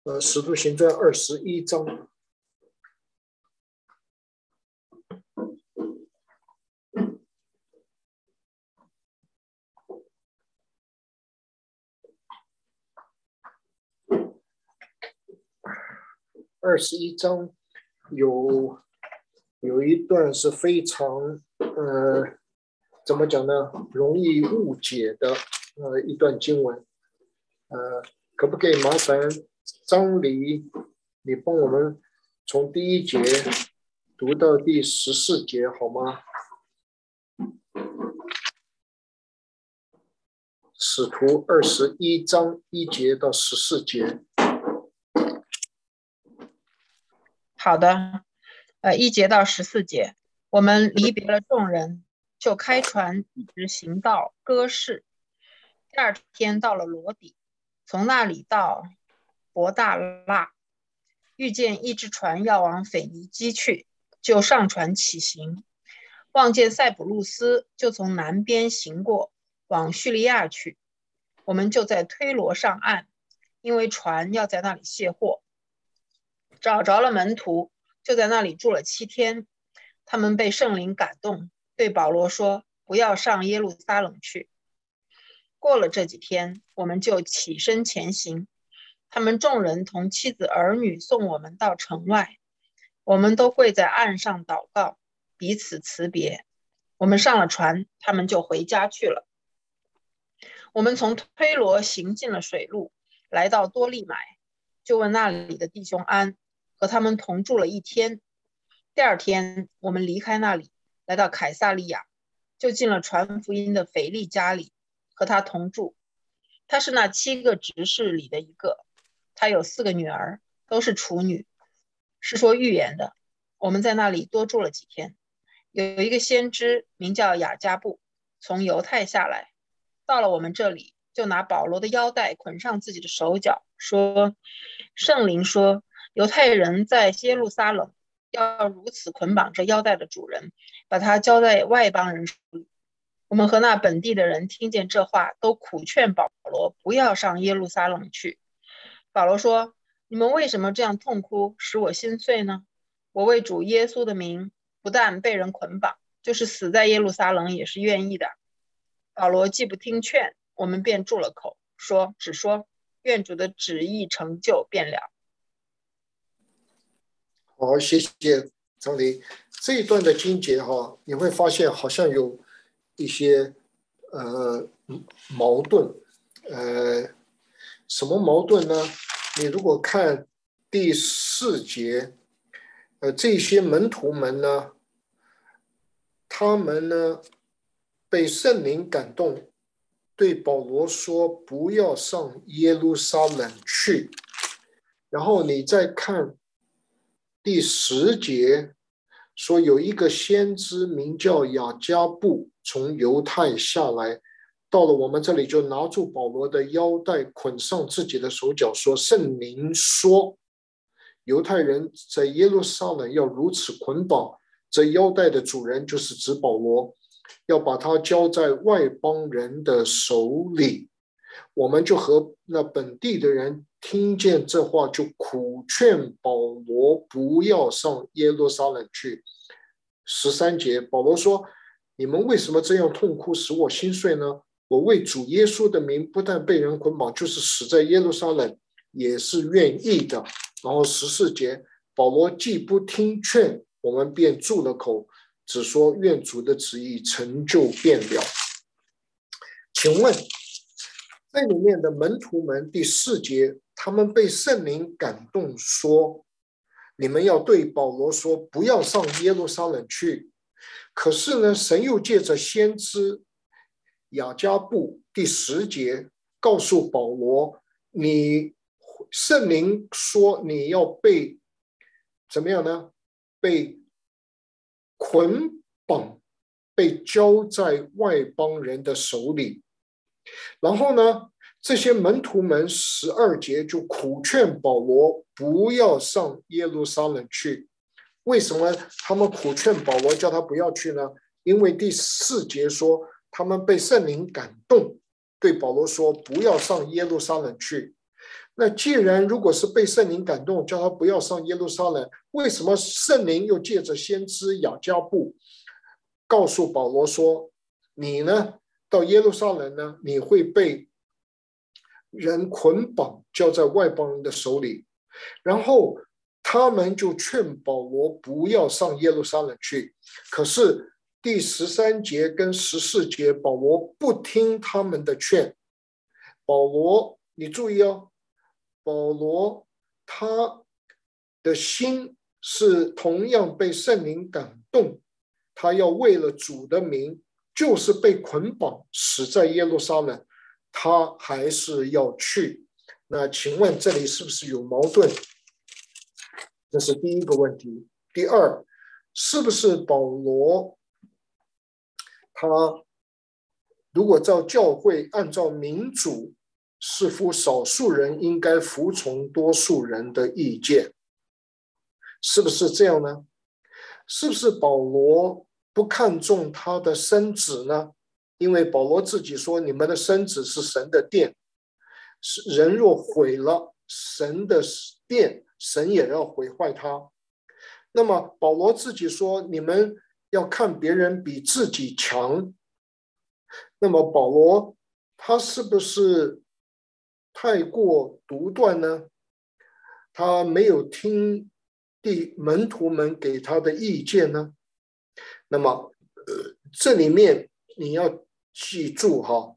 使徒行传21章。21章有一段是非常怎么讲呢？容易误解的一段经文。可不可以麻烦张黎，你帮我们从第1节读到第14节好吗？使徒21章1节到14节。 好的，1节到14节，我们离别了众人，就开船一直行到哥士。第2天到了罗底，从那里到伯大拉，遇见一只船要往腓尼基去，就上船起行。望见塞浦路斯，就从南边行过，往叙利亚去。我们就在推罗上岸，因为船要在那里卸货。找着了门徒，就在那里住了7天。他们被圣灵感动，对保罗说，不要上耶路撒冷去。过了这几天，我们就起身前行。他们众人同妻子儿女送我们到城外，我们都跪在岸上祷告，彼此辞别。我们上了船，他们就回家去了。我们从推罗行进了水路，来到多利买，就问那里的弟兄安，和他们同住了1天。第2天，我们离开那里，来到凯撒利亚，就进了传福音的腓力家里，和他同住。他是那7个执事里的一个，他有4个女儿，都是处女，是说预言的。我们在那里多住了几天。有一个先知名叫雅加布，从犹太下来，到了我们这里，就拿保罗的腰带捆上自己的手脚，说，圣灵说，犹太人在耶路撒冷要如此捆绑这腰带的主人，把他交在外邦人手里。我们和那本地的人听见这话，都苦劝保罗不要上耶路撒冷去。保罗说，你们为什么这样痛哭，使我心碎呢？我为主耶稣的名，不但被人捆绑，就是死在耶路撒冷也是愿意的。保罗既不听劝，我们便住了口，只说愿主的旨意成就便了。 好，谢谢张黎。这一段的经节你会发现好像有一些矛盾。什么矛盾呢？你如果看第4节，这些门徒们呢，他们呢被圣灵感动，对保罗说不要上耶路撒冷去。然后你再看第10节，说有一个先知名叫雅加布从犹太下来，到了我们这里，就拿住保罗的腰带，捆上自己的手脚，说，圣灵说，犹太人在耶路撒冷要如此捆绑这腰带的主人，就是指保罗，要把他交在外邦人的手里。我们就和那本地的人听见这话，就苦劝保罗不要上耶路撒冷去。13节，保罗说，你们为什么这样痛哭，使我心碎呢？我为主耶稣的名，不但被人捆绑，就是死在耶路撒冷也是愿意的。然后14节，保罗既不听劝，我们便住了口，只说愿主的旨意成就便了。请问在里面的门徒们第4节，他们被圣灵感动说，你们要对保罗说不要上耶路撒冷去。可是呢，神又借着先知雅加布第10节告诉保罗，圣灵说你要被怎么样呢？被捆绑，被交在外邦人的手里。然后呢，这些门徒们12节就苦劝保罗不要上耶路撒冷去。为什么他们苦劝保罗叫他不要去呢？因为第4节说他们被圣灵感动，对保罗说不要上耶路撒冷去。 那既然如果是被圣灵感动，叫他不要上耶路撒冷，为什么圣灵又借着先知雅加布告诉保罗说，你呢到耶路撒冷呢，你会被人捆绑，交在外邦人的手里，然后他们就劝保罗不要上耶路撒冷去。可是第13节跟14节，保罗不听他们的劝。保罗，你注意哦，保罗他的心是同样被圣灵感动，他要为了主的名，就是被捆绑死在耶路撒冷，他还是要去。那请问这里是不是有矛盾？这是第一个问题。第二，是不是保罗他如果照教会按照民主，似乎少数人应该服从多数人的意见，是不是这样呢？是不是保罗不看重他的身子呢？因为保罗自己说，你们的身子是神的殿，人若毁了神的殿，神也要毁坏他。那么保罗自己说，你们要看别人比自己强。那么保罗他是不是太过独断呢？他没有听门徒们给他的意见呢？那么这里面你要记住哈，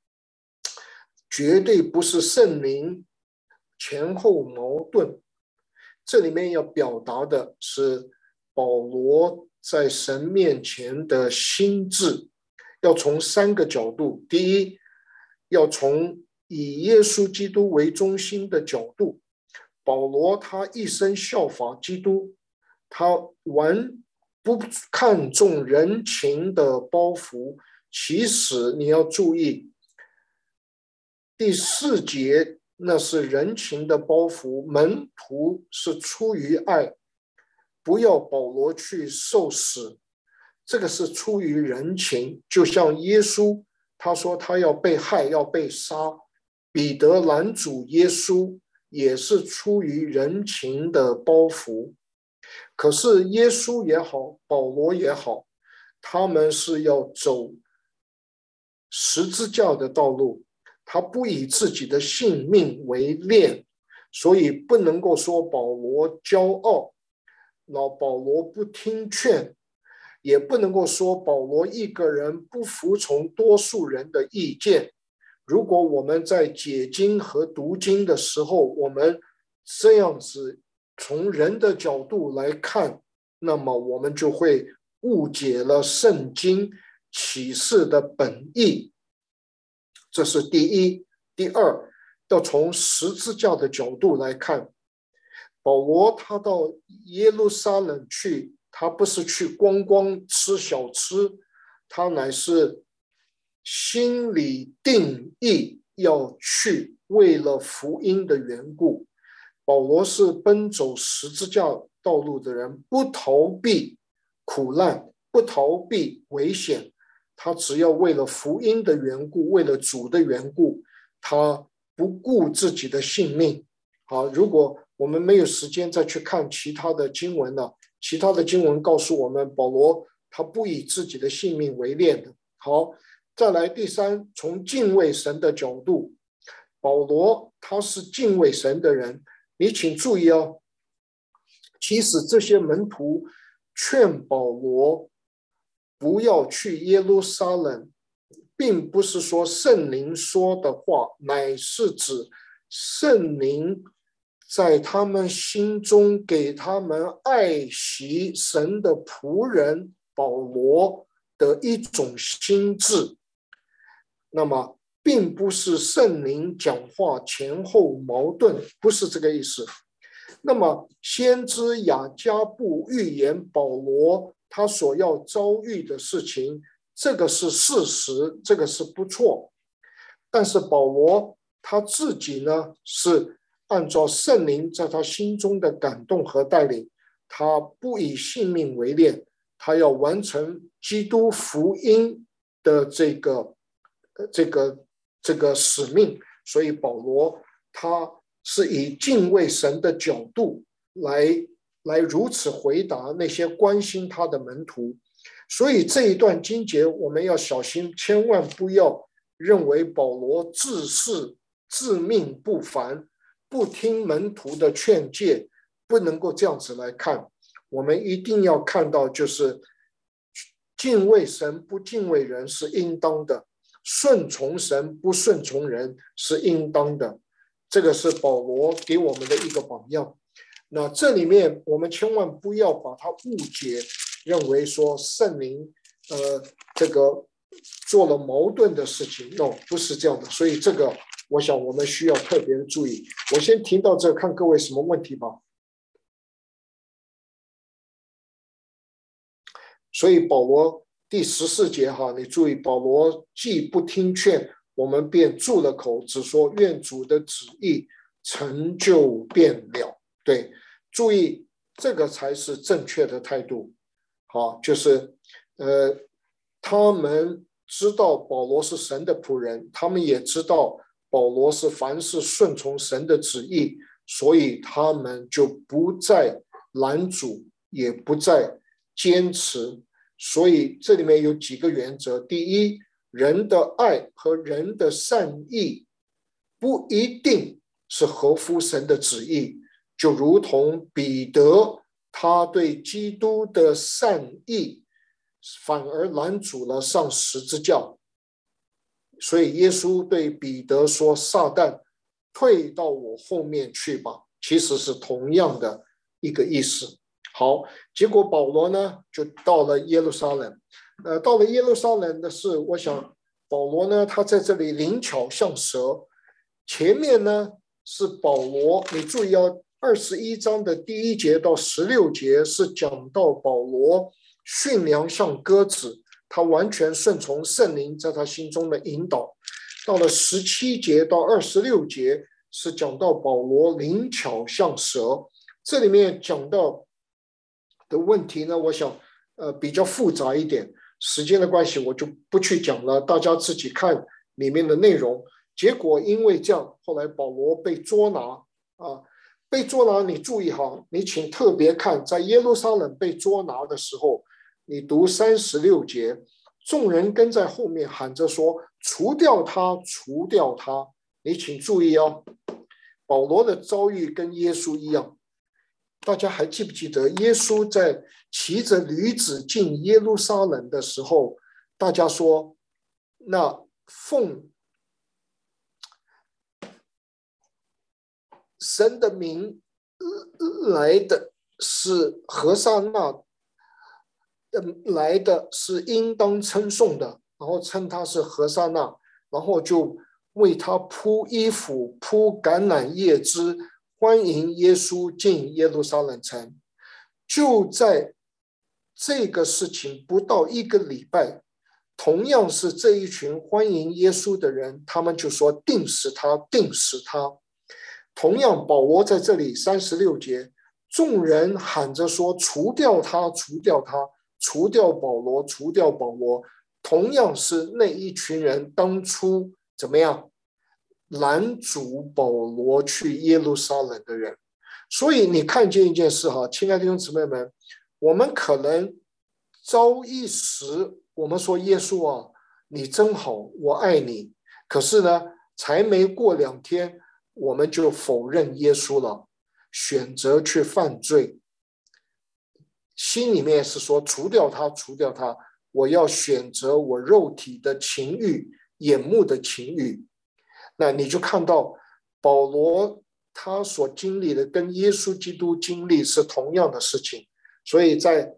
绝对不是圣灵前后矛盾，这里面要表达的是保罗在神面前的心志，要从3个角度。第一，要从以耶稣基督为中心的角度。保罗他一生效法基督，他不看重人情的包袱。其实你要注意，第4节那是人情的包袱，门徒是出于爱，不要保罗去受死，这个是出于人情。就像耶稣他说他要被害，要被杀，彼得拦阻耶稣也是出于人情的包袱。可是耶稣也好，保罗也好，他们是要走十字架的道路，他不以自己的性命为念，所以不能够说保罗骄傲，保罗不听劝，也不能够说保罗一个人不服从多数人的意见。如果我们在解经和读经的时候，我们这样子从人的角度来看，那么我们就会误解了圣经启示的本意。这是第一。第二，要从十字架的角度来看，保罗他到耶路撒冷去，他不是去光光吃小吃，他乃是心里定义要去，为了福音的缘故。保罗是奔走十字架道路的人，不逃避苦难，不逃避危险，他只要为了福音的缘故，为了主的缘故，他不顾自己的性命。好，如果我们没有时间再去看其他的经文了，其他的经文告诉我们，保罗他不以自己的性命为念的。好，再来第三，从敬畏神的角度，保罗他是敬畏神的人。你请注意哦，其实这些门徒劝保罗不要去耶路撒冷，并不是说圣灵说的话，乃是指圣灵在他们心中给他们爱惜神的仆人保罗的一种心志。那么并不是圣灵讲话前后矛盾，不是这个意思。那么先知雅加布预言保罗他所要遭遇的事情，这个是事实，这个是不错。但是保罗他自己呢，是按照圣灵在他心中的感动和带领，他不以性命为念，他要完成基督福音的这个使命。所以保罗他是以敬畏神的角度来如此回答那些关心他的门徒。所以这一段经节我们要小心，千万不要认为保罗自恃自命不凡，不听门徒的劝诫，不能够这样子来看。我们一定要看到，就是敬畏神不敬畏人是应当的，顺从神不顺从人是应当的。这个是保罗给我们的一个榜样。那这里面我们千万不要把它误解，认为说圣灵这个做了矛盾的事情。no， 不是这样的。所以这个我想我们需要特别的注意。我先停到这，看各位什么问题吧。所以保罗第14节哈，你注意，保罗既不听劝，我们便住了口，只说愿主的旨意成就便了。对，注意这个才是正确的态度。好，就是他们知道保罗是神的仆人，他们也知道保罗是凡事顺从神的旨意，所以他们就不再拦阻，也不再坚持。所以这里面有几个原则。第一，人的爱和人的善意不一定是合乎神的旨意，就如同彼得他对基督的善意反而拦阻了上十字架。所以耶稣对彼得说，撒旦退到我后面去吧，其实是同样的一个意思。好，结果保罗呢就到了耶路撒冷。到了耶路撒冷的是，我想保罗呢他在这里灵巧像蛇。前面呢是保罗，你注意哦，21章的第1节到16节是讲到保罗驯良像鸽子，他完全顺从圣灵在他心中的引导。到了17节到26节是讲到保罗灵巧像蛇。这里面讲到的问题呢，我想比较复杂一点，时间的关系我就不去讲了，大家自己看里面的内容。结果因为这样，后来保罗被捉拿被捉拿，你注意哈，你请特别看，在耶路撒冷被捉拿的时候，你读36节，众人跟在后面喊着说：“除掉他，除掉他！”你请注意哦，保罗的遭遇跟耶稣一样。大家还记不记得耶稣在骑着驴子进耶路撒冷的时候，大家说那奉神的名来的是何撒那，来的是应当称颂的，然后称他是何撒那，然后就为他铺衣服，铺橄榄叶枝，欢迎耶稣进耶路撒冷城。就在这个事情不到1个礼拜，同样是这一群欢迎耶稣的人，他们就说定死他，定死他。同样保罗在这里36节，众人喊着说：“除掉他，除掉他，除掉保罗，除掉保罗。”同样是那一群人当初怎么样拦阻保罗去耶路撒冷的人。所以你看见一件事哈，亲爱的弟兄姊妹们，我们可能朝一时我们说耶稣啊，你真好，我爱你。可是呢，才没过2天，我们就否认耶稣了，选择去犯罪。心里面是说除掉他，除掉他，我要选择我肉体的情欲，眼目的情欲。那你就看到保罗他所经历的跟耶稣基督经历是同样的事情。所以在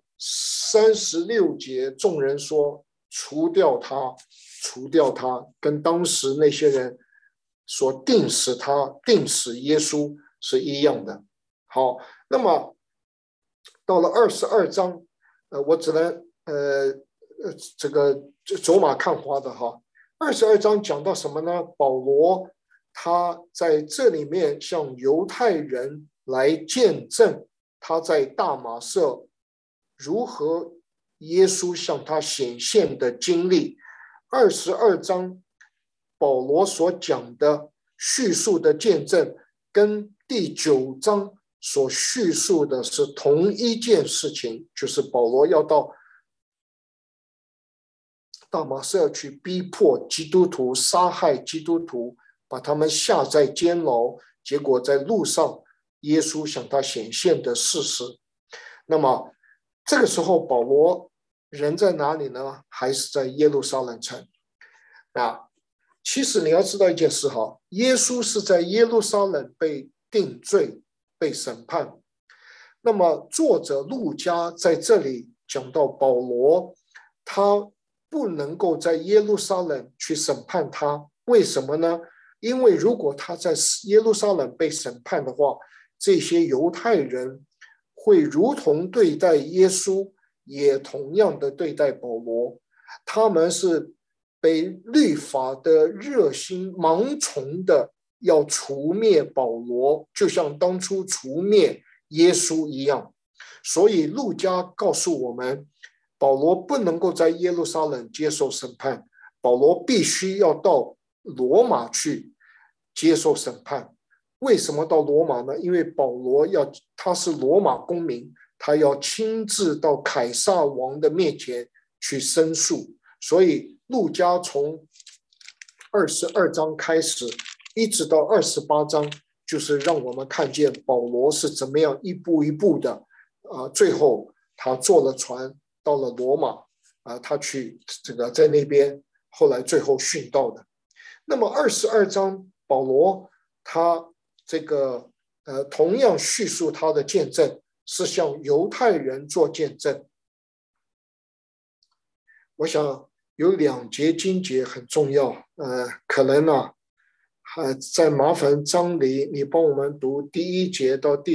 36节，众人说除掉他，除掉他，跟当时那些人所定死他，定死耶稣是一样的。好，那么到了22章，我只能这个走马看花的哈。22章讲到什么呢？保罗他在这里面向犹太人来见证他在大马色如何耶稣向他显现的经历。22章保罗所讲的叙述的见证， 跟第9章所叙述的是同一件事情，就是保罗要到大马士革去逼迫基督徒，杀害基督徒，把他们下在监牢，结果在路上耶稣向他显现的事实。那么这个时候保罗人在哪里呢？还是在耶路撒冷城。其实你要知道一件事哈，耶稣是在耶路撒冷被定罪、被审判。那么作者路加在这里讲到保罗，他不能够在耶路撒冷去审判他，为什么呢？因为如果他在耶路撒冷被审判的话，这些犹太人会如同对待耶稣，也同样的对待保罗。他们是被律法的热心盲从的要除灭保罗，就像当初除灭耶稣一样。所以路加告诉我们，保罗不能够在耶路撒冷接受审判，保罗必须要到罗马去接受审判。为什么到罗马呢？因为保罗他是罗马公民，他要亲自到凯撒王的面前去申诉。所以路加从22章开始一直到28章，就是让我们看见保罗是怎么样一步一步的最后他坐了船到了罗马他去在那边后来最后殉道的。那么22章保罗他同样叙述他的见证，是向犹太人做见证。我想有2节经节很重要，可能再麻烦张黎你帮我们读第1节到第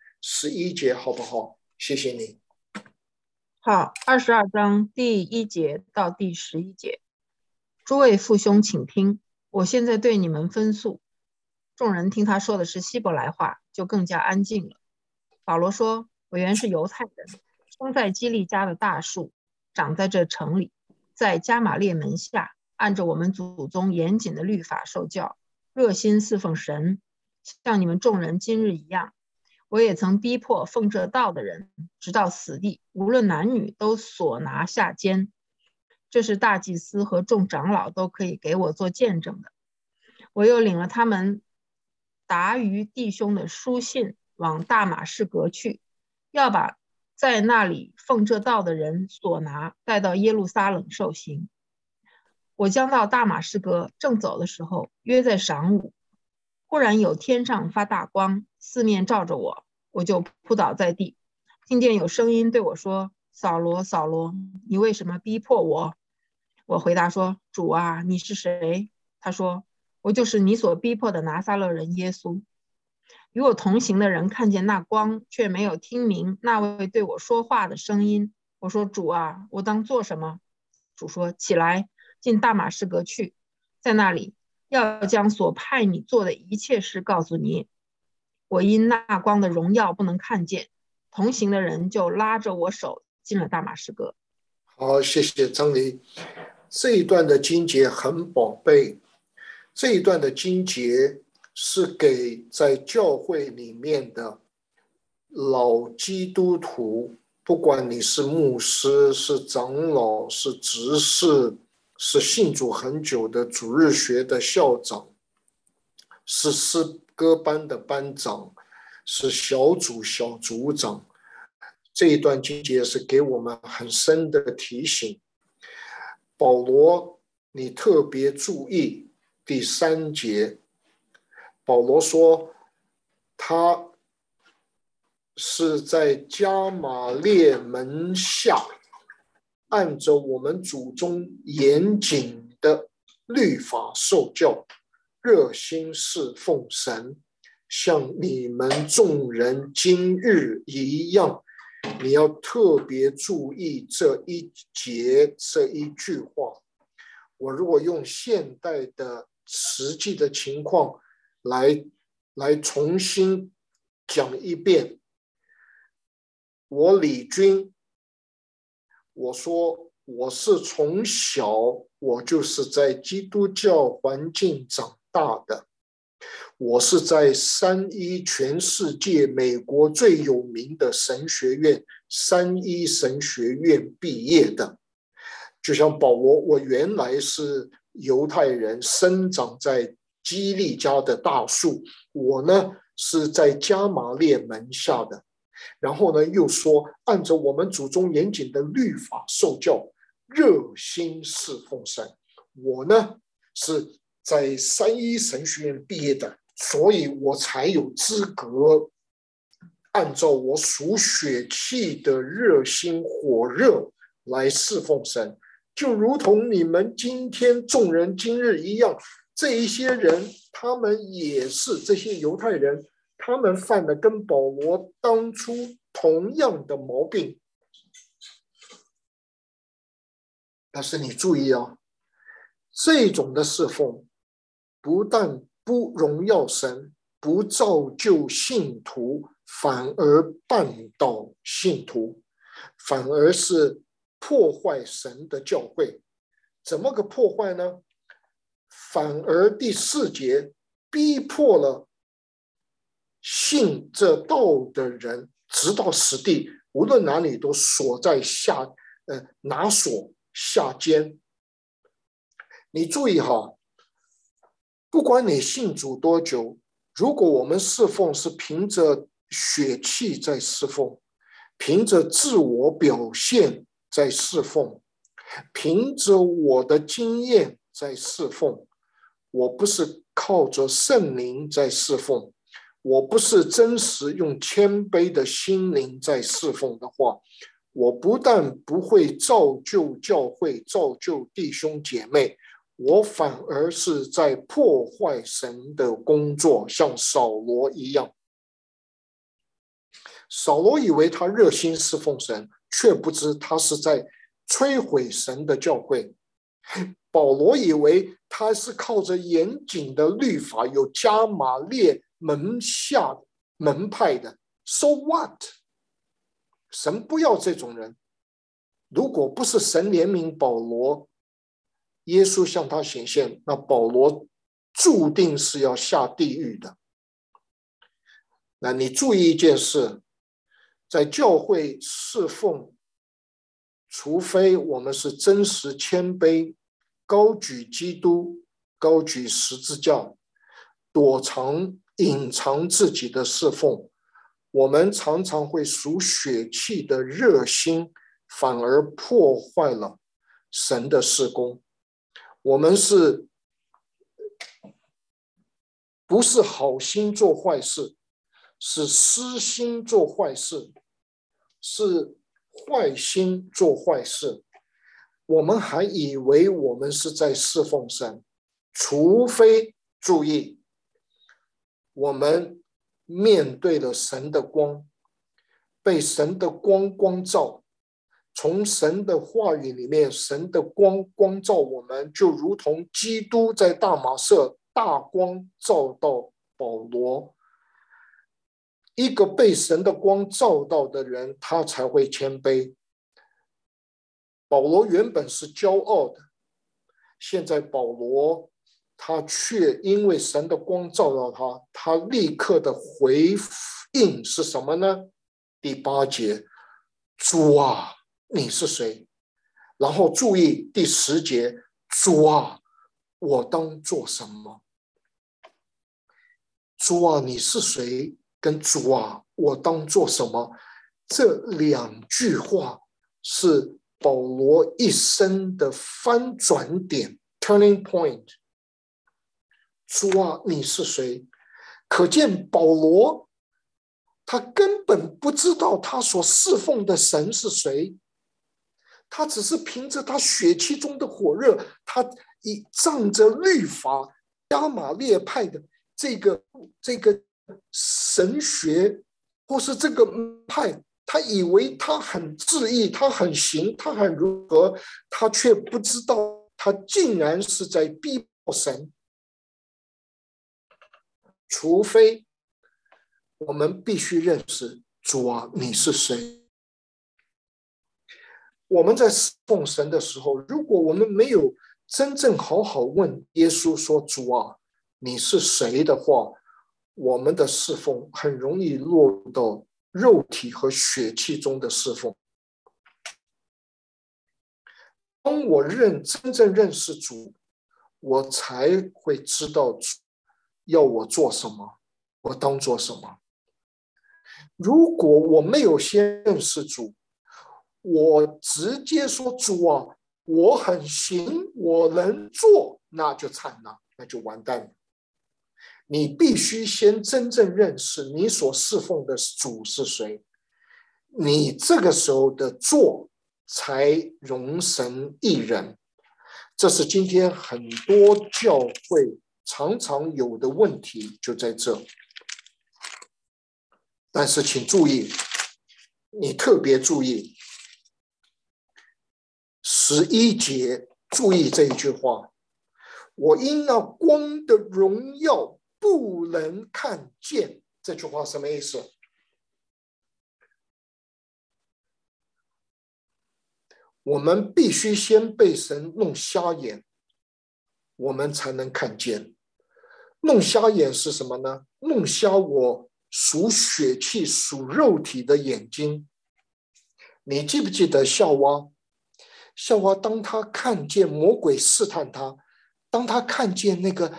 11节好不好？谢谢你。 好，22章第1节到第11节。诸位父兄请听，我现在对你们分诉。众人听他说的是希伯来话，就更加安静了。保罗说，我原是犹太人，生在基利家的大树，长在这城里，在加玛列门下，按着我们祖宗严谨的律法受教，热心侍奉神，像你们众人今日一样。我也曾逼迫奉这道的人，直到死地，无论男女，都所拿下监。这是大祭司和众长老都可以给我做见证的。我又领了他们达于弟兄的书信，往大马士革去，要把在那里奉这道的人所拿带到耶路撒冷受刑。我将到大马士革，正走的时候，约在晌午，忽然有天上发大光，四面照着我，我就扑倒在地，听见有声音对我说，扫罗，扫罗，你为什么逼迫我？我回答说，主啊，你是谁？他说，我就是你所逼迫的拿撒勒人耶稣。与我同行的人看见那光，却没有听明那位对我说话的声音。我说，主啊，我当做什么？主说，起来，进大马士革去，在那里要将所派你做的一切事告诉你。我因那光的荣耀不能看见，同行的人就拉着我手进了大马士革。 好，谢谢张黎。这一段的经节很宝贝，这一段的经节是给在教会里面的老基督徒，不管你是牧师、是长老、是执事、是信主很久的主日学的校长、是诗歌班的班长、是小组长，这一段经节是给我们很深的提醒。保罗，你特别注意第3节，保罗说他是在加玛列门下，按着我们祖宗严谨的律法受教，热心侍奉神，像你们众人今日一样。你要特别注意这一节这一句话。我如果用现代的实际的情况来重新讲一遍，我李军，我说我是从小我就是在基督教环境长大的， 我是在3一全世界美国最有名的神学院3一神学院毕业的。就像保罗，我原来是犹太人，生长在基利家的大树，我呢是在加玛列门下的。然后呢又说，按照我们祖宗严谨的律法受教，热心侍奉神。我呢是在3一神学院毕业的，所以我才有资格按照我属血气的热心火热来侍奉神，就如同你们今天众人今日一样。这一些人，他们也是这些犹太人，他们犯了跟保罗当初同样的毛病。但是你注意啊，这种的侍奉不但不荣耀神，不造就信徒，反而绊倒信徒，反而是破坏神的教会。怎么个破坏呢？反而第4节逼迫了信这道的人，直到死地，无论哪里都锁在拿锁下监。你注意哈，不管你信主多久，如果我们侍奉是凭着血气在侍奉，凭着自我表现在侍奉，凭着我的经验在侍奉，我不是靠着圣灵在侍奉，我不是真实用谦卑的心灵在侍奉的话，我不但不会造就教会，造就弟兄姐妹，我反而是在破坏神的工作，像扫罗一样。扫罗以为他热心侍奉神，却不知他是在摧毁神的教会。保罗以为他是靠着严谨的律法，有加玛列门下门派的。So what？ 神不要这种人。如果不是神怜悯保罗，耶稣向他显现，那保罗注定是要下地狱的。那你注意一件事，在教会侍奉，除非我们是真实谦卑，高举基督，高举十字架，隐藏自己的侍奉，我们常常会属血气的热心，反而破坏了神的事工。我们不是好心做坏事，是私心做坏事，是坏心做坏事。我们还以为我们是在侍奉神，除非注意，我们面对了神的光，被神的光光照，从神的话语里面，神的光光照我们，就如同基督在大马色大光照到保罗。一个被神的光照到的人，他才会谦卑。保罗原本是骄傲的，现在保罗他却因为神的光照到他，他立刻的回应是什么呢？第8节，主啊，你是谁？然后注意第10节，主啊，我当做什么？主啊，你是谁？跟主啊，我当做什么？这2句话是保罗一生的翻转点 turning point。 主啊，你是谁？可见保罗他根本不知道他所侍奉的神是谁，他只是凭着他血气中的火热，他仗着律法加玛列派的这个神学或是这个派，他以为他很自义，他很行，他很如何，他却不知道他竟然是在逼迫神。除非我们必须认识主啊，你是谁？我们在侍奉神的时候，如果我们没有真正好好问耶稣说主啊，你是谁的话， 我们的侍奉很容易落入到肉体和血气中的侍奉。当我真正认识主，我才会知道主要我做什么，我当做什么。如果我没有先认识主，我直接说主啊，我很行，我能做，那就惨了，那就完蛋了。你必须先真正认识你所侍奉的主是谁，你这个时候的做才容神一人。这是今天很多教会常常有的问题，就在这。但是请注意，你特别注意11节，注意这一句话，我因那光的荣耀不能看见。这句话什么意思？我们必须先被神弄瞎眼，我们才能看见。弄瞎眼是什么呢？弄瞎我属血气、属肉体的眼睛。你记不记得夏娃？夏娃当他看见魔鬼试探他，当他看见那个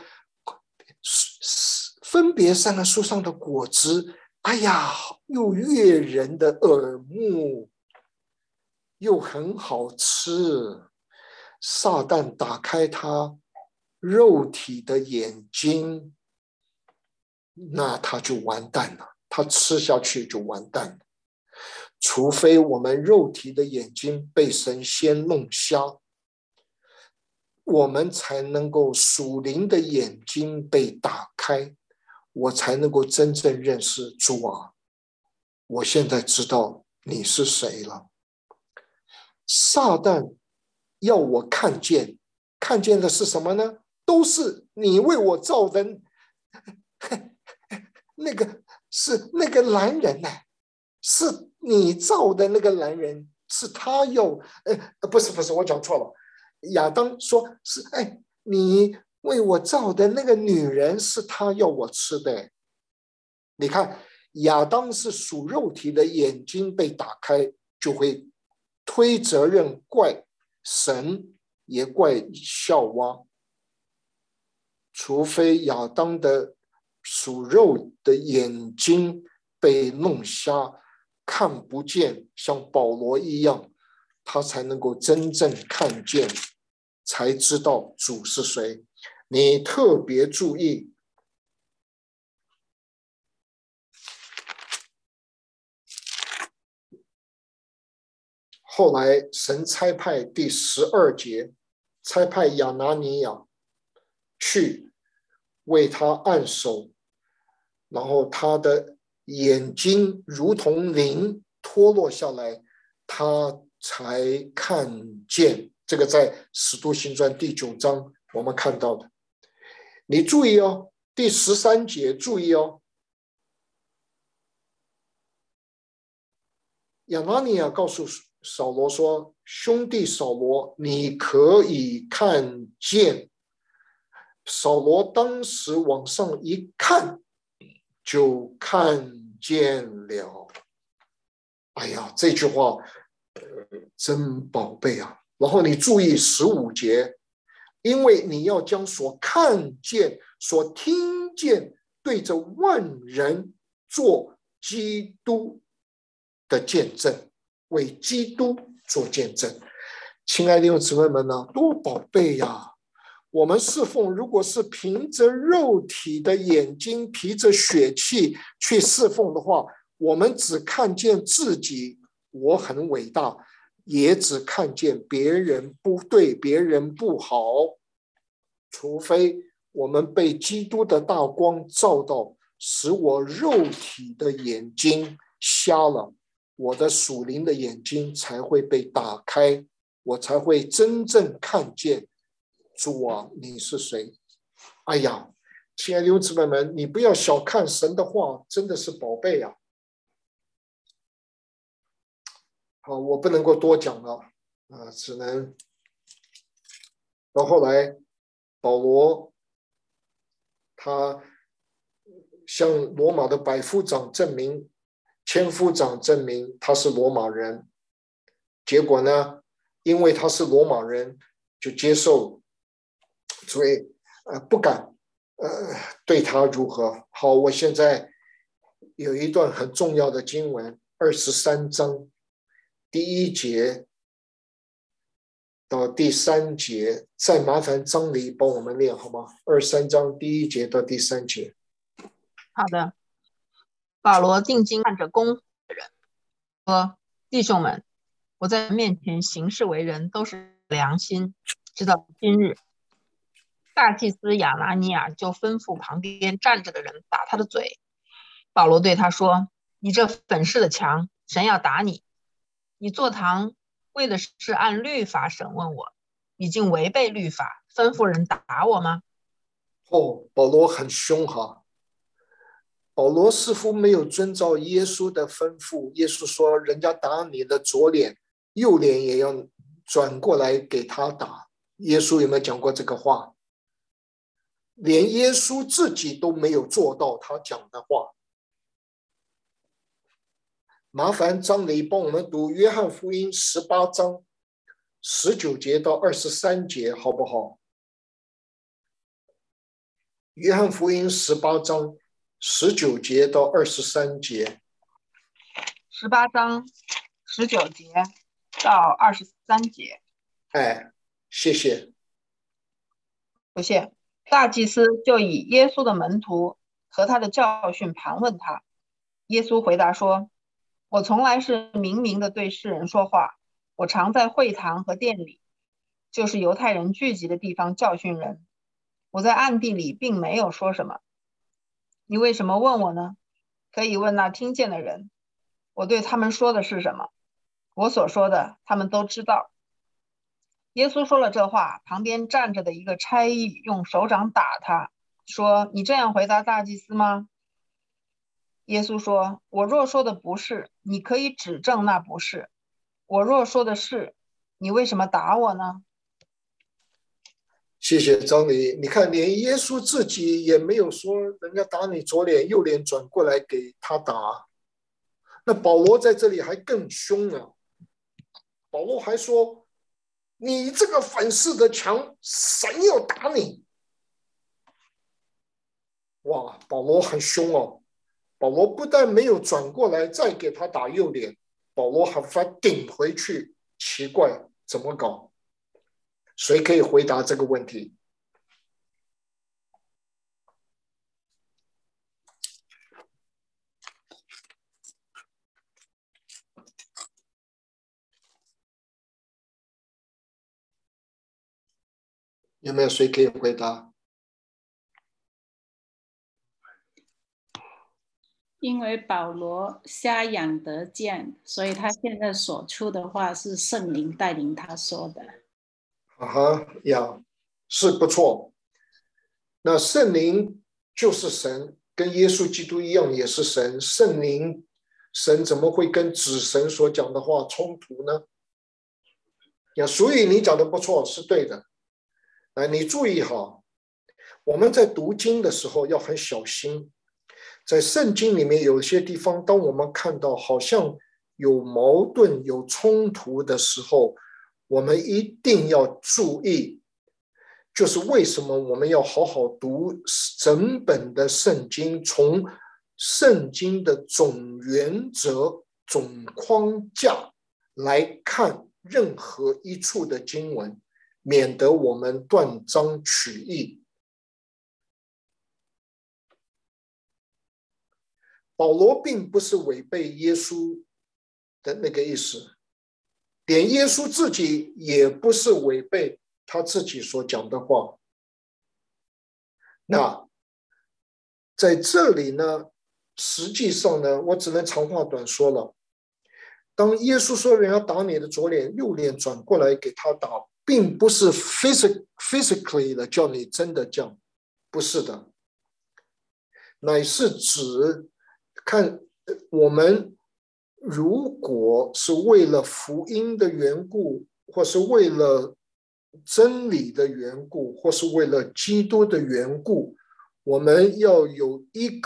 分别善恶树上的果子，哎呀，又悦人的耳目，又很好吃。撒旦打开他肉体的眼睛，那他就完蛋了，他吃下去就完蛋了。除非我们肉体的眼睛被神先弄瞎，我们才能够属灵的眼睛被打开，我才能够真正认识主啊，我现在知道你是谁了。撒旦要我看见，看见的是什么呢？都是你为我造的那个，是那个男人呢，是你造的那个男人，是他要不是，我讲错了。亚当说是，你为我造的那个女人是他要我吃的。你看，亚当是属肉体的，眼睛被打开，就会推责任怪神，也怪夏娃。除非亚当的属肉的眼睛被弄瞎，看不见，像保罗一样，他才能够真正看见，才知道主是谁。你特别注意，后来神差派第12节，差派亚拿尼亚去为他按手，然后他的眼睛如同灵脱落下来，他才看见。这个在《使徒行传》第9章我们看到的。你注意哦，第13节注意哦，亚拿尼亚告诉扫罗说：“兄弟扫罗，你可以看见。”扫罗当时往上一看，就看见了。哎呀，这句话真宝贝啊！然后你注意15节，因为你要将所看见、所听见对着万人做基督的见证，为基督做见证。亲爱的弟兄姊妹们呢，多宝贝呀！我们侍奉如果是凭着肉体的眼睛，凭着血气去侍奉的话，我们只看见自己，我很伟大，也只看见别人不对，别人不好。除非我们被基督的大光照到，使我肉体的眼睛瞎了，我的属灵的眼睛才会被打开，我才会真正看见主啊，你是谁？哎呀，亲爱的弟兄姊妹们，你不要小看神的话，真的是宝贝啊！好，我不能够多讲了啊，只能到后来，保罗他向罗马的百夫长证明、千夫长证明他是罗马人。结果呢，因为他是罗马人，就接受，所以不敢对他如何。好，我现在有一段很重要的经文，23章第1节到第3节，再麻烦张黎帮我们念好吗？23章第1节到第3节。 好的。保罗定睛看着公会的人，说：弟兄们，我在面前行事为人都是良心，直到今日。大祭司亚拿尼亚就吩咐旁边站着的人打他的嘴。保罗对他说：你这粉饰的墙，神要打你。你坐堂为的是按律法审问我，你竟违背律法，吩咐人打我吗？ 保罗很凶哈。保罗似乎没有遵照耶稣的吩咐。耶稣说：人家打你的左脸，右脸也要转过来给他打。耶稣有没有讲过这个话？连耶稣自己都没有做到他讲的话。麻烦张雷帮我们读约翰福音18章19节到23节好不好？约翰福音18章19节到23节。 18章19节到23节。 谢谢。 不谢。大祭司就以耶稣的门徒和他的教训盘问他。耶稣回答说：我从来是明明的对世人说话，我常在会堂和殿里，就是犹太人聚集的地方教训人。我在暗地里并没有说什么。你为什么问我呢？可以问那听见的人。我对他们说的是什么？我所说的他们都知道。耶稣说了这话，旁边站着的一个差役用手掌打他，说：你这样回答大祭司吗？耶稣说：我若说的不是，你可以指证那不是；我若说的是，你为什么打我呢？ 谢谢张黎。你看，连耶稣自己也没有说人家打你左脸右脸转过来给他打。那保罗在这里还更凶了。保罗还说：你这个粉饰的墙，神要打你。哇，保罗很凶哦。保罗不但没有转过来再给他打右脸，保罗还反顶回去。奇怪，怎么搞？谁可以回答这个问题？有没有谁可以回答？ 因为保罗瞎眼得见，所以他现在所出的话是圣灵带领他说的。 是不错。那圣灵就是神，跟耶稣基督一样也是神。圣灵，神怎么会跟子神所讲的话冲突呢？所以你讲的不错，是对的。你注意哈，我们在读经的时候要很小心。在圣经里面有些地方，当我们看到好像有矛盾、有冲突的时候，我们一定要注意，就是为什么我们要好好读整本的圣经，从圣经的总原则、总框架来看任何一处的经文，免得我们断章取义。保罗并不是违背耶稣的那个意思，连耶稣自己也不是违背他自己所讲的话。那在这里呢，实际上呢，我只能长话短说了。当耶稣说人家打你的左脸右脸转过来给他打，并不是 physically 的叫你真的这样，不是的，乃是指看我们如果是为了福音的缘故，或是为了真理的缘故，或是为了基督的缘故，我们要有一个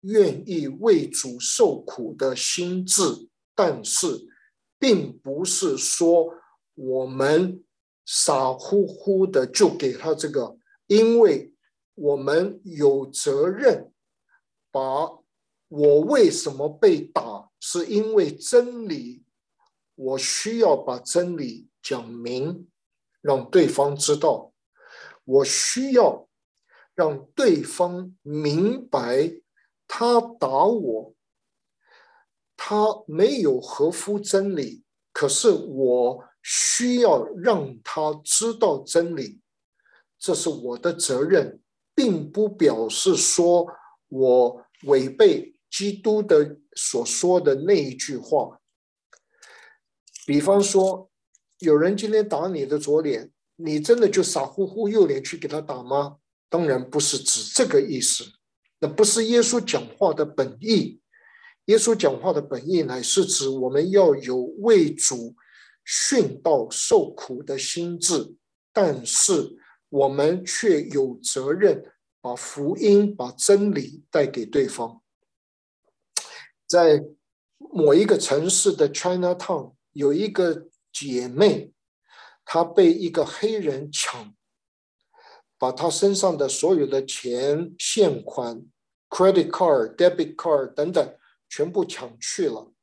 愿意为主受苦的心志，但是并不是说我们傻乎乎的就给他这个，因为我们有责任把我为什么被打，是因为真理，我需要把真理讲明，让对方知道，我需要让对方明白，他打我，他没有合乎真理，可是我需要让他知道真理，这是我的责任，并不表示说我违背基督的所说的那一句话。比方说，有人今天打你的左脸，你真的就傻乎乎右脸去给他打吗？当然不是指这个意思，那不是耶稣讲话的本意。耶稣讲话的本意乃是指我们要有为主殉道受苦的心志，但是我们却有责任把福音、把真理带给对方。在某一个城市的 Chinatown 有一个姐妹，她被一个黑人抢，把她身上的所有的钱、现款、credit card、debit card 等等全部抢去了，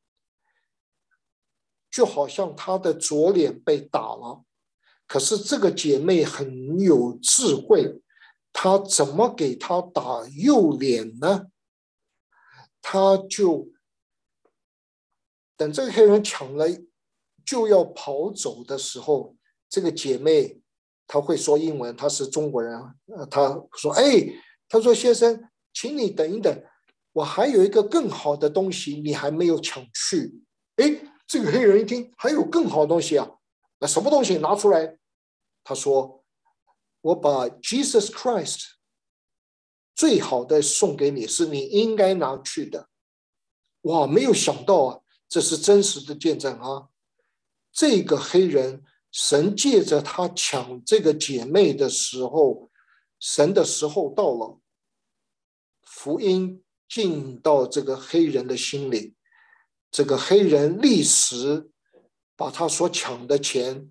就好像她的左脸被打了。可是这个姐妹很有智慧，她怎么给她打右脸呢？她就等这个黑人抢了就要跑走的时候，这个姐妹她会说英文，她是中国人，她说：“她说先生，请你等一等，我还有一个更好的东西你还没有抢去。”这个黑人一听还有更好的东西啊，那什么东西拿出来？他说：“我把 Jesus Christ 最好的送给你，是你应该拿去的。”哇，没有想到啊，这是真实的见证啊！这个黑人，神借着他抢这个姐妹的时候，神的时候到了，福音进到这个黑人的心里，这个黑人立时把他所抢的钱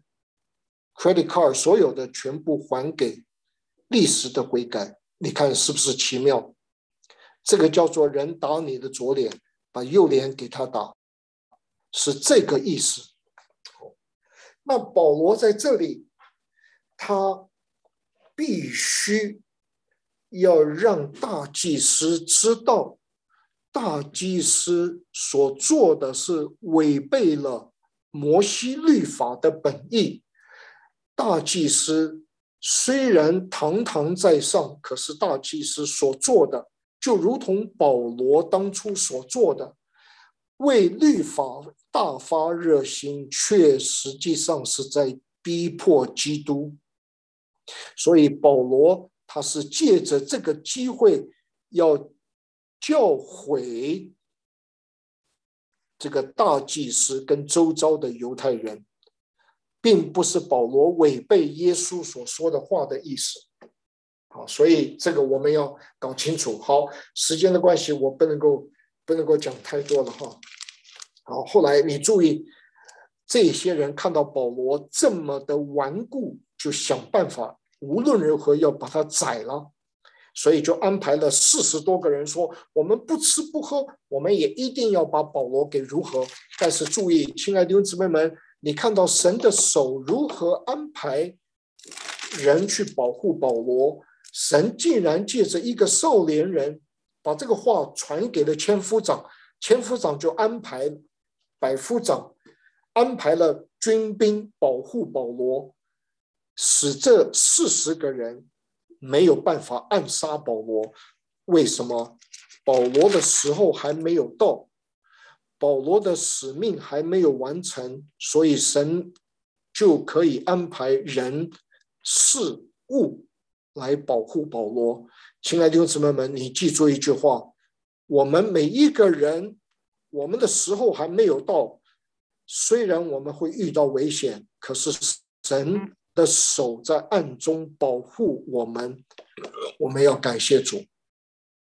credit card 所有的全部还给，立时的悔改。你看是不是奇妙？这个叫做人打你的左脸，把右脸给他打，是这个意思。那保罗在这里，他必须要让大祭司知道，大祭司所做的是违背了摩西律法的本意。大祭司虽然堂堂在上，可是大祭司所做的就如同保罗当初所做的，为律法大发热心，却实际上是在逼迫基督。所以保罗他是借着这个机会要教诲这个大祭司跟周遭的犹太人，并不是保罗违背耶稣所说的话的意思。好，所以这个我们要搞清楚。好，时间的关系，我不能够讲太多了哈。好，后来你注意，这些人看到保罗这么的顽固，就想办法无论如何要把他宰了，所以就安排了40多个人说，我们不吃不喝，我们也一定要把保罗给如何。但是注意，亲爱的弟兄姊妹们，你看到神的手如何安排人去保护保罗，神竟然借着一个少年人把这个话传给了千夫长，千夫长就安排百夫长安排了军兵保护保罗，使这40个人没有办法暗杀保罗。为什么？保罗的时候还没有到，保罗的使命还没有完成，所以神就可以安排人事物来保护保罗。亲爱的弟兄姊妹们，你记住一句话，我们每一个人，我们的时候还没有到，虽然我们会遇到危险，可是神的手在暗中保护我们，我们要感谢主。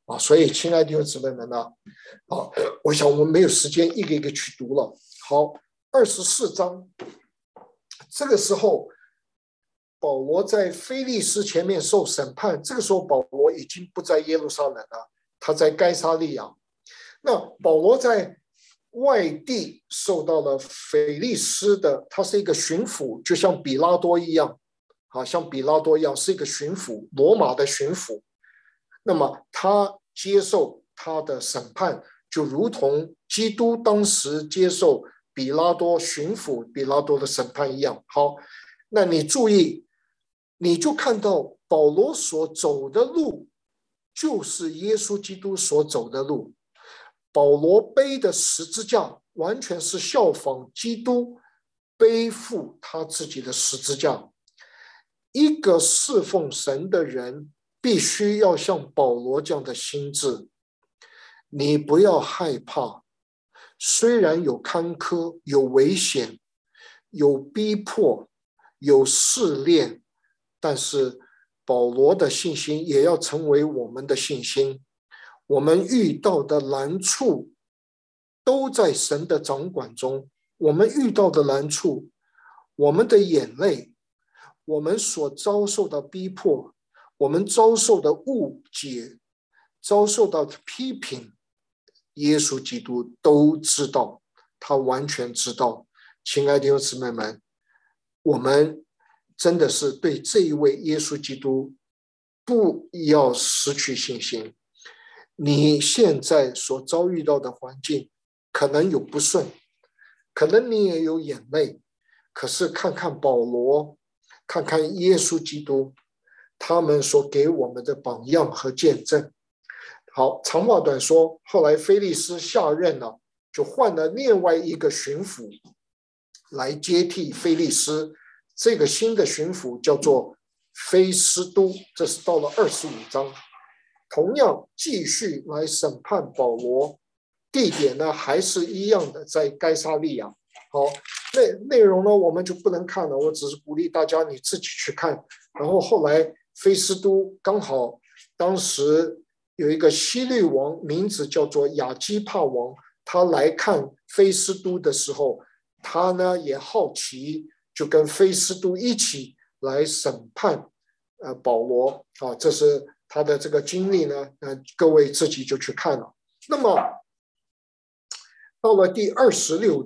所以亲爱的弟兄姊妹们呢，我想我们没有时间一个一个去读了。好，24章，这个时候保罗在非利士前面受审判，这个时候保罗已经不在耶路撒冷了，他在该撒利亚。那保罗在外地受到了腓利斯的，他是一个巡抚，就像比拉多一样，像比拉多一样是一个巡抚，罗马的巡抚。那么他接受他的审判，就如同基督当时接受比拉多巡抚比拉多的审判一样。好，那你注意，你就看到保罗所走的路就是耶稣基督所走的路。保罗背的十字架完全是效仿基督背负他自己的十字架。一个侍奉神的人必须要像保罗这样的心志。你不要害怕，虽然有坎坷，有危险，有逼迫，有试炼，但是保罗的信心也要成为我们的信心。我们遇到的难处都在神的掌管中，我们遇到的难处，我们的眼泪，我们所遭受的逼迫，我们遭受的误解，遭受到的批评，耶稣基督都知道，他完全知道。亲爱的弟兄姊妹们，我们真的是对这一位耶稣基督不要失去信心。你现在所遭遇到的环境可能有不顺，可能你也有眼泪，可是看看保罗，看看耶稣基督，他们所给我们的榜样和见证。好，长话短说，后来腓利斯下任了，就换了另外一个巡抚来接替腓利斯。这个新的巡抚叫做菲斯都，这是到了25章，同样继续来审判保罗，地点呢还是一样的，在该撒利亚。好，内容呢我们就不能看了，我只是鼓励大家你自己去看。然后后来菲斯都刚好当时有一个希律王，名字叫做亚基帕王，他来看菲斯都的时候，他呢也好奇，就跟菲斯都一起来审判保罗。这是他的这个经历呢，各位自己就去看了。那么到了第26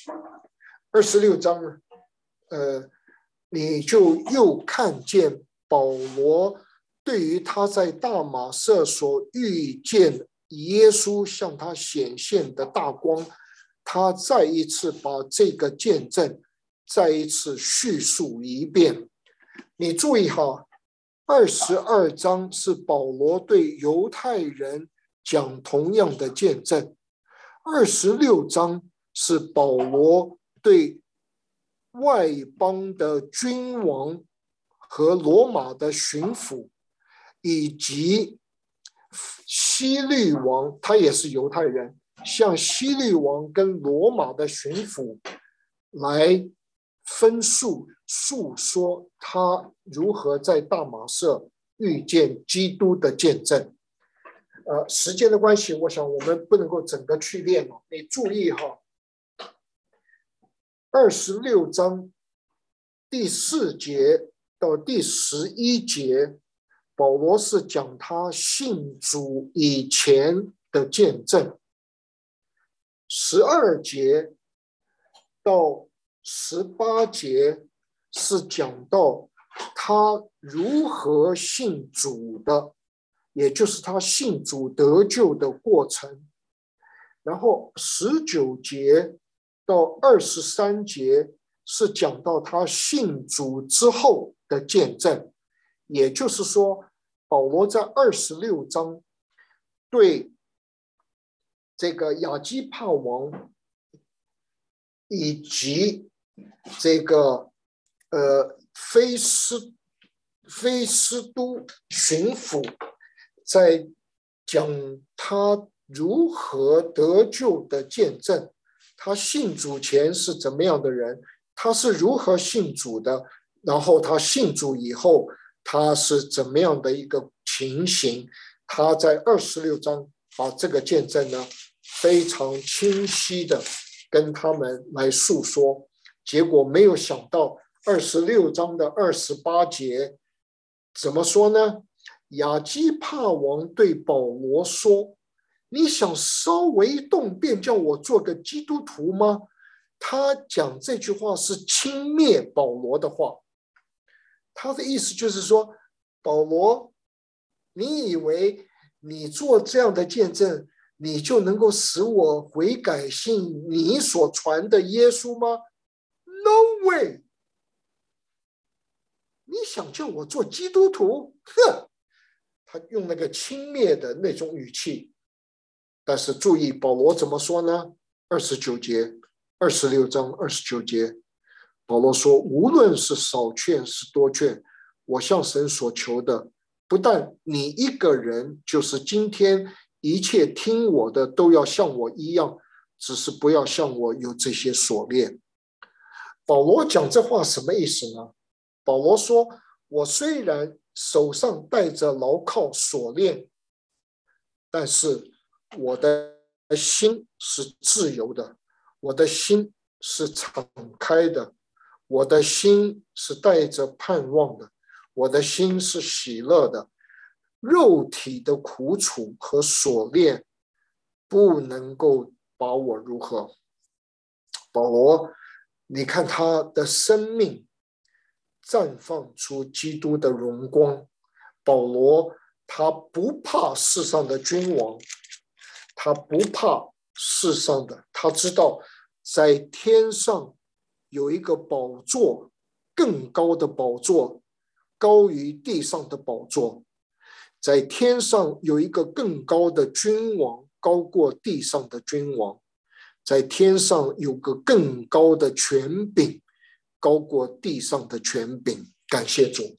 章呢，你就又看见保罗对于他在大马色所遇见耶稣向他显现的大光，他再一次把这个见证再一次叙述一遍。你注意哈，22章是保罗对犹太人讲同样的见证，26章是保罗对外邦的君王和罗马的巡抚以及希律王，他也是犹太人，向希律王跟罗马的巡抚来诉说他如何在大马色遇见基督的见证。时间的关系，我想我们不能够整个去练了。你注意哈，26章第4节到第11节，保罗是讲他信主以前的见证。12节到18节是讲到他如何信主的，也就是他信主得救的过程。然后19节到23节是讲到他信主之后的见证。也就是说，保罗在26章对这个亚基帕王以及这个菲斯都巡抚，在讲他如何得救的见证，他信主前是怎么样的人，他是如何信主的，然后他信主以后他是怎么样的一个情形， 他在26章把这个见证呢非常清晰的跟他们来诉说，结果没有想到26章的28节怎么说呢？亚基帕王对保罗说，你想稍微一动便叫我做个基督徒吗？他讲这句话是轻蔑保罗的话，他的意思就是说，保罗，你以为你做这样的见证，你就能够使我悔改信你所传的耶稣吗？ No way！ 你想叫我做基督徒？哼！他用那个轻蔑的那种语气。但是注意保罗怎么说呢？29节，26章29节，保罗说，无论是少劝是多劝，我向神所求的，不但你一个人，就是今天一切听我的都要像我一样，只是不要像我有这些锁链。保罗讲这话什么意思呢？保罗说，我虽然手上戴着牢铐锁链，但是我的心是自由的，我的心是敞开的，我的心是带着盼望的，我的心是喜乐的。肉体的苦楚和锁链不能够把我如何。保罗，你看他的生命绽放出基督的荣光。保罗他不怕世上的君王，他不怕世上的，他知道在天上有一个宝座，更高的宝座，高于地上的宝座。在天上有一个更高的君王，高过地上的君王。在天上有个更高的权柄，高过地上的权柄。感谢主。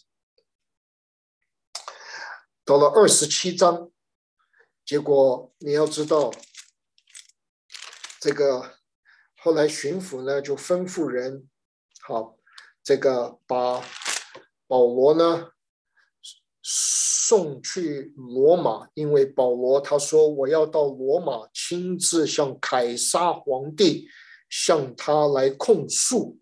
到了27章，结果你要知道，这个后来巡抚呢就吩咐人，好，这个把保罗呢送去罗马，因为保罗他说，我要到罗马亲自向凯撒皇帝向他来控诉。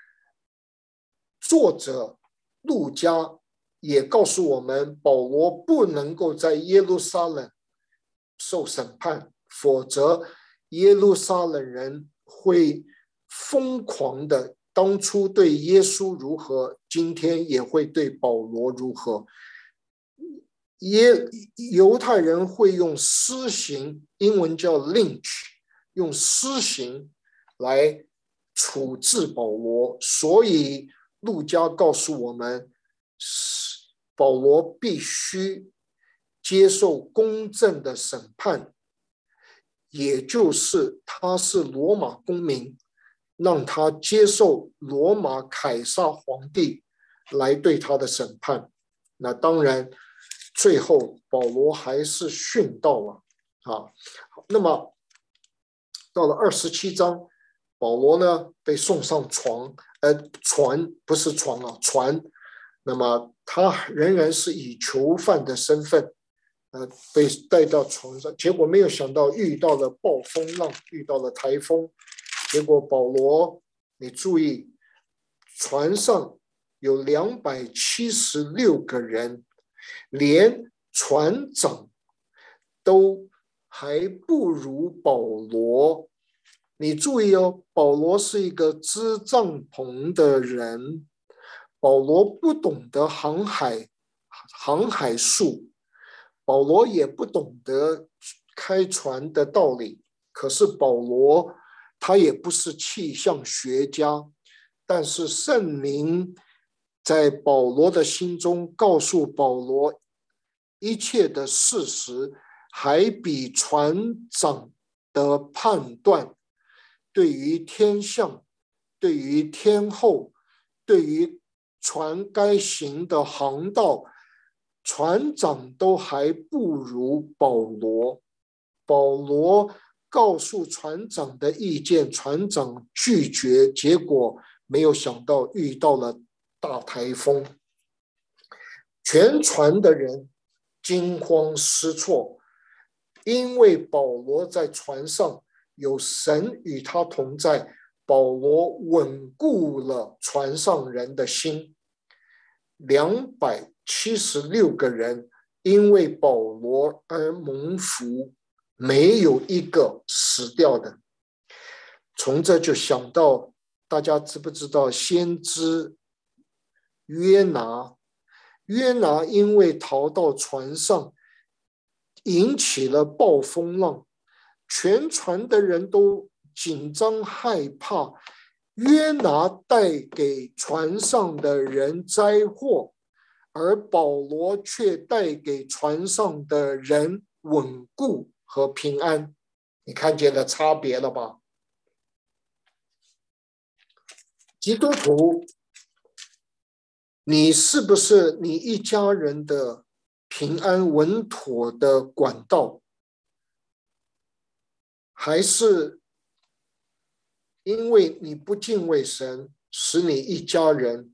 作者路加也告诉我们，保罗不能够在耶路撒冷受审判，否则耶路撒冷人会疯狂的，当初对耶稣如何，今天也会对保罗如何。犹太人会用私刑，英文叫 lynch， 用私刑来处置保罗，所以路加告诉我们，保罗必须接受公正的审判，也就是他是罗马公民，让他接受罗马凯撒皇帝来对他的审判。那当然最后保罗还是殉道了啊。那么到了27章，保罗呢被送上船，不是床啊，船。那么他仍然是以囚犯的身份被带到船上，结果没有想到遇到了暴风浪，遇到了台风。结果保罗，你注意，船上有276个人，连船长都还不如保罗。你注意哦，保罗是一个织帐篷的人，保罗不懂得航海术，保罗也不懂得开船的道理。可是保罗他也不是气象学家，但是圣灵在保罗的心中告诉保罗一切的事实，还比船长的判断对于天象，对于天候，对于船该行的航道，船长都还不如保罗。保罗告诉船长的意见，船长拒绝，结果没有想到遇到了大台风，全船的人惊慌失措，因为保罗在船上有神与他同在，保罗稳固了船上人的心。276个人因为保罗而蒙福，没有一个死掉的。从这就想到，大家知不知道先知约拿？约拿因为逃到船上，引起了暴风浪，全船的人都紧张害怕。约拿带给船上的人灾祸，而保罗却带给船上的人稳固和平安。你看见了差别了吧？基督徒，你是不是你一家人的平安稳妥的管道，还是因为你不敬畏神，使你一家人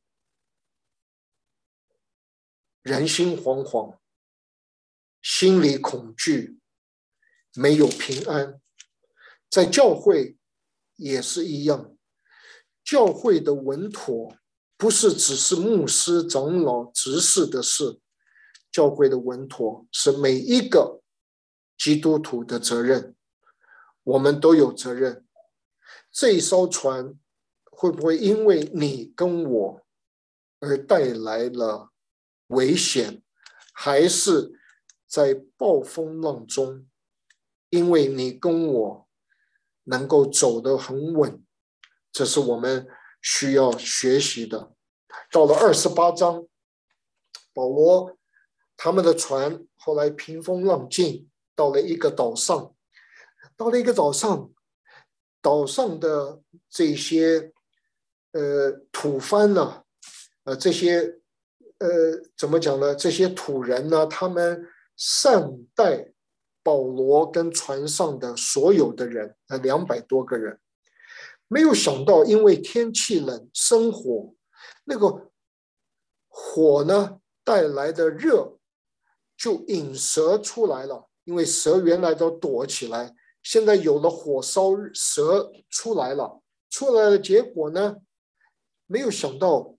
人心惶惶，心里恐惧，没有平安？在教会也是一样，教会的稳妥不是只是牧师长老执事的事，教会的稳妥是每一个基督徒的责任，我们都有责任。这一艘船会不会因为你跟我而带来了危险，还是在暴风浪中，因为你跟我能够走得很稳？这是我们需要学习的。到了28章，保罗他们的船后来平风浪静，到了一个岛上。岛上的这些土番呢，这些怎么讲呢？这些土人呢，他们善待保罗跟船上的所有的人，200多个人。没有想到，因为天气冷，生火，那个火呢带来的热就引蛇出来了。因为蛇原来都躲起来，现在有了火烧，蛇出来了。结果呢，没有想到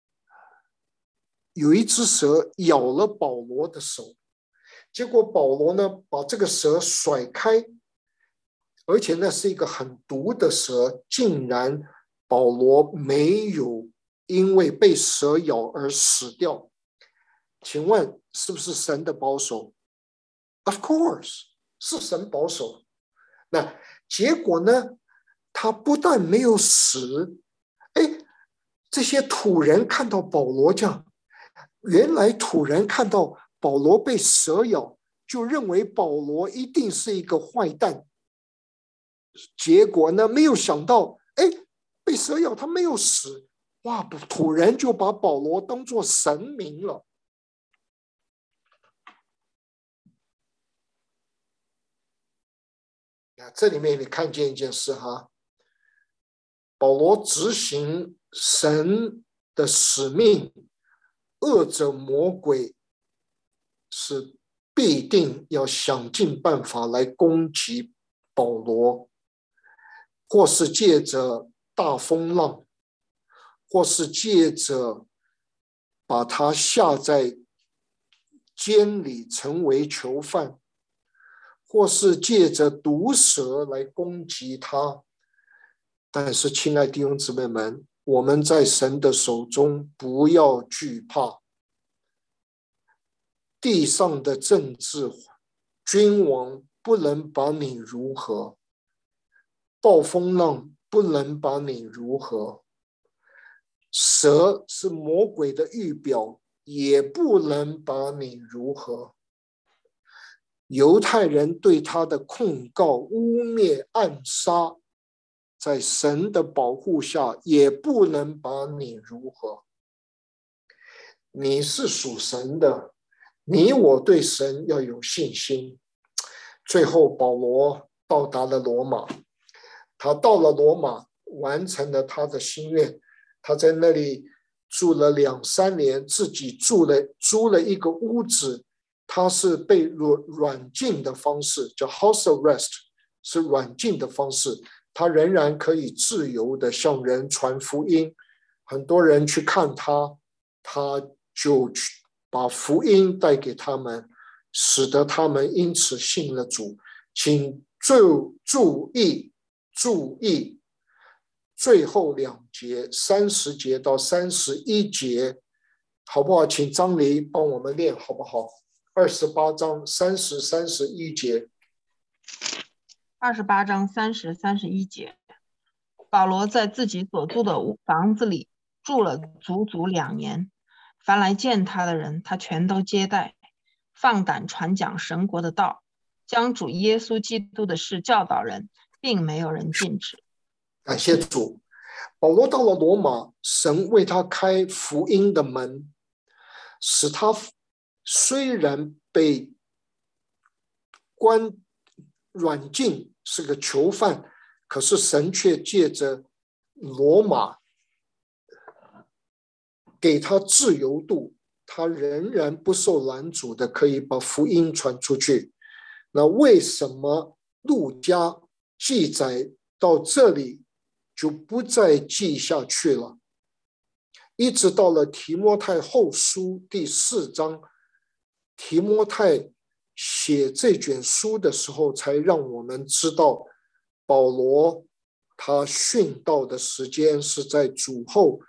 有一只蛇咬了保罗的手，结果保罗呢把这个蛇甩开，而且那是一个很毒的蛇，竟然保罗没有因为被蛇咬而死掉。请问是不是神的保守？ Of course， 是神保守。那结果呢，他不但没有死，这些土人看到保罗这样，原来土人看到保罗被蛇咬，就认为保罗一定是一个坏蛋。结果呢，没有想到，被蛇咬他没有死，哇！土人就把保罗当作神明了。这里面你看见一件事哈，保罗执行神的使命，恶者魔鬼是必定要想尽办法来攻击保罗，或是借着大风浪，或是借着把他下在监里成为囚犯，或是借着毒蛇来攻击他。但是亲爱的弟兄姊妹们，我们在神的手中，不要惧怕。地上的政治君王不能把你如何，暴风浪不能把你如何，蛇是魔鬼的预表，也不能把你如何。犹太人对他的控告、污蔑、暗杀，在神的保护下，也不能把你如何。你是属神的，你我对神要有信心。最后保罗到达了罗马，他到了罗马，完成了他的心愿。他在那里住了2-3年，自己租了一个屋子， 他是被软禁的方式，叫 house arrest， 是软禁的方式，他仍然可以自由的向人传福音。很多人去看他，他就把福音带给他们，使得他们因此信了主。请注意最后2节30节到31节，好不好？请张黎帮我们念好不好？28章30、31节。 28章30、31节，保罗在自己所住的房子里住了足足2年，凡来见他的人，他全都接待，放胆传讲神国的道，将主耶稣基督的事教导人，并没有人禁止。 感谢主，保罗到了罗马，神为他开福音的门，使他虽然被软禁，是个囚犯，可是神却借着罗马给他自由度，他仍然不受拦阻的可以把福音传出去。那为什么路加记载到这里就不再记下去了？一直到了提摩太后书第4章，提摩太写这卷书的时候，才让我们知道保罗他殉道的时间是在主后，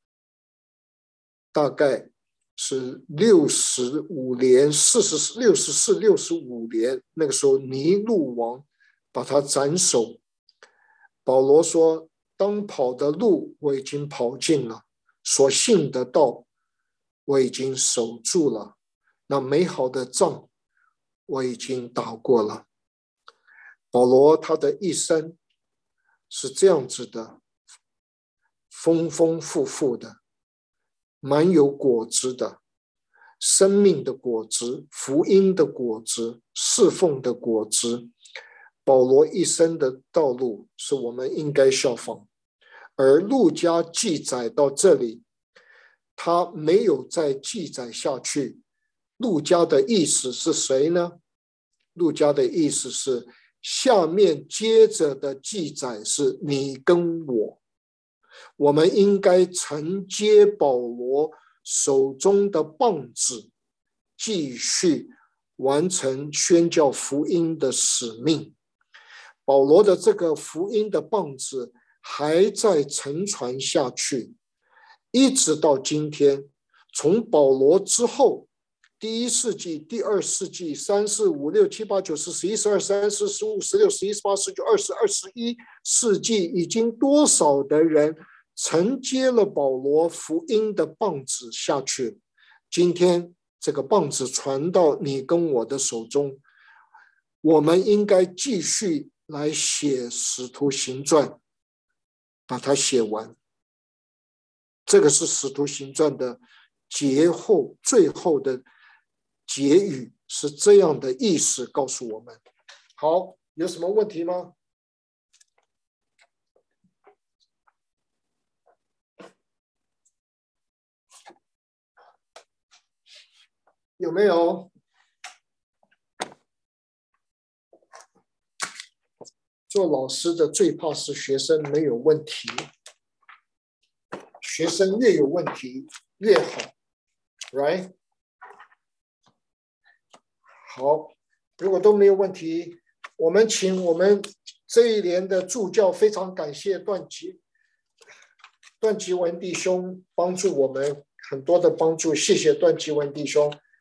大概是65年、64、65年，那个时候尼禄王把他斩首。保罗说：“当跑的路我已经跑尽了，所信的道我已经守住了，那美好的仗我已经打过了。”保罗他的一生是这样子的，丰丰富富的，满有果子的，生命的果子，福音的果子，侍奉的果子。保罗一生的道路是我们应该效仿。而路加记载到这里，他没有再记载下去。路加的意思是谁呢？路加的意思是下面接着的记载是你跟我，我们应该承接保罗手中的棒子，继续完成宣教福音的使命。保罗的这个福音的棒子还在承传下去，一直到今天。从保罗之后，第1世纪、第2世纪、3、4、5、6、7、8、9、10、11、12、13、14、15、16、17、18、19、20、21世纪，已经多少的人承接了保罗福音的棒子下去。今天这个棒子传到你跟我的手中，我们应该继续来写使徒行传，把它写完。这个是使徒行传的最后的结语，是这样的意思告诉我们。好，有什么问题吗？有没有？做老师的最怕是学生没有问题，学生越有问题越好 ，right？ 好，如果都没有问题，我们请我们这一年的助教，非常感谢段吉文弟兄帮助我们很多的帮助，谢谢段吉文弟兄。